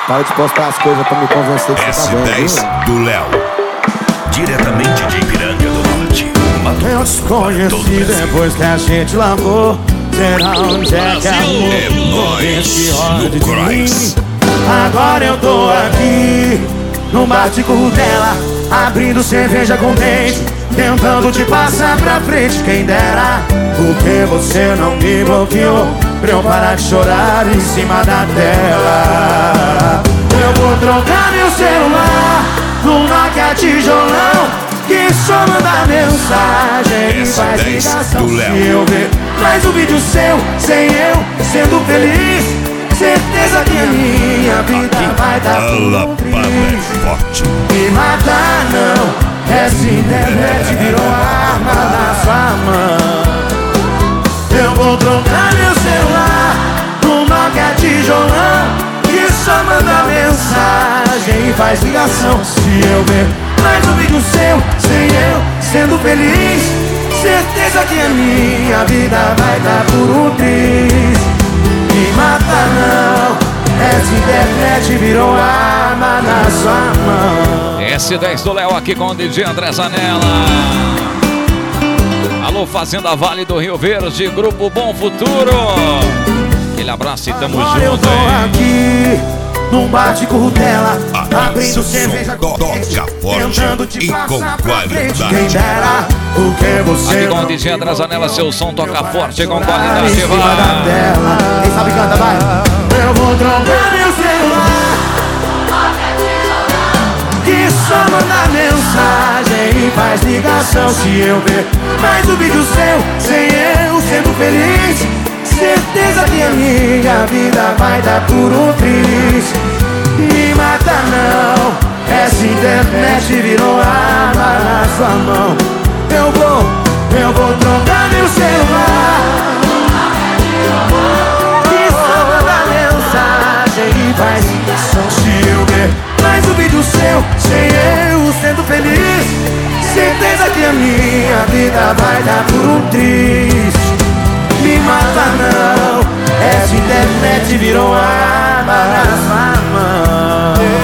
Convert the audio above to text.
Para de postar as coisas pra me convencer que você tá bom, S10 do Léo, diretamente de Ipiranga do Norte, Mato Eu Grosso, te conheci depois que a gente lavou. Será onde é que amor esse ódio de mim? Agora eu tô aqui no bar de Curtela, abrindo cerveja com dente, tentando te passar pra frente. Quem dera, porque você não me bloqueou pra eu parar de chorar em cima da tela. Eu vou trocar meu celular no Nokia tijolão, que só manda mensagem e faz ligação. Se eu ver mais um vídeo seu, sem eu sendo feliz, certeza que a minha vida vai dar por triste. Me matar não, essa internet virou arma na sua mão. Eu vou trocar meu celular no Nokia tijolão, que só manda mensagem e faz ligação. Se eu ver mais um vídeo seu, sem eu sendo feliz, certeza que a minha vida vai dar por um triz. Me mata não, essa internet virou arma na sua mão. S10 do Léo aqui com o DJ André Zanella. Alô, Fazenda Vale do Rio Verde, Grupo Bom Futuro. Aquele abraço e tamo junto, eu tô aqui num bar de Curtela, abrindo cerveja com dente, tentando te passar pra frente. Quem dera, porque você aqui com o DJ André Zanella, seu som toca forte com qualidade. Vai. Quem sabe canta, vai. Eu vou trocar meu celular, que só manda mensagem e faz ligação. Se eu ver mais um vídeo seu, sem eu sendo feliz, certeza que a minha vida vai dar por um triz. Me mata não, essa internet virou arma na sua mão. Eu vou trocar meu celular, que só manda mensagem e faz ligação. Se eu ver mais um vídeo seu, sem eu sendo feliz, certeza que a minha vida vai dar por um triz. Me mata não, essa internet virou arma na sua mão.